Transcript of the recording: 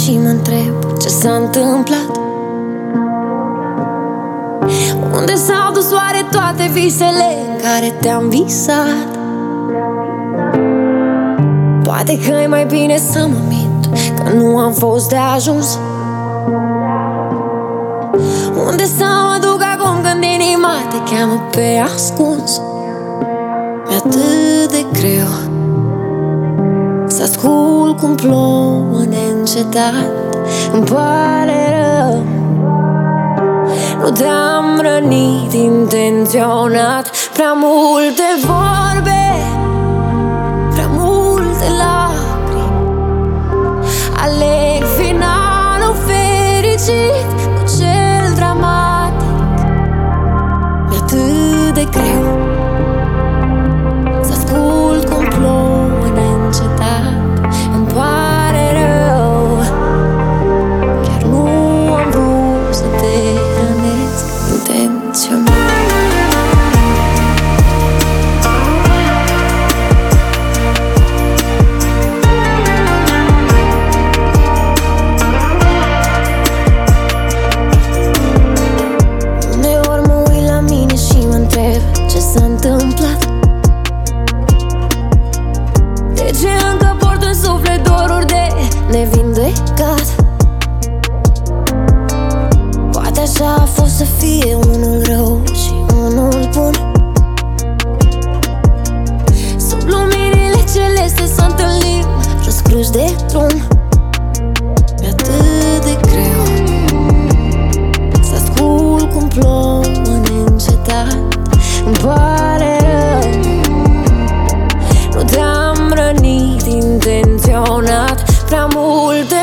și mă întreb ce s-a întâmplat. Unde s-au dus oare toate visele în care te-am visat? Poate că e mai bine să mă mint, că nu am fost de ajuns. Unde să mă duc acum când inima te cheamă pe ascuns? Mi-e atât de greu să ascult cum plouă neîncetat. Îmi pare rău, nu te-am rănit intenționat. Prea multe vorbe, prea multe lacrimi. Aleg finalul fericit cu cel dramatic. Mi-e atât de greu să ascult cum plouă neîncetat. Îmi pare rău, chiar nu am vrut să te rănesc intenționat. Ce s-a întâmplat? De ce încă port în suflet doruri de nevindecat? Poate așa a fost să fie unul rău și unul bun. Sub luminile celeste să întâlnim răscruși de drum. Mi-e atât de greu să ascult cum plouă neîncetat. Îmi pare rău, nu te-am rănit intenționat. Prea multe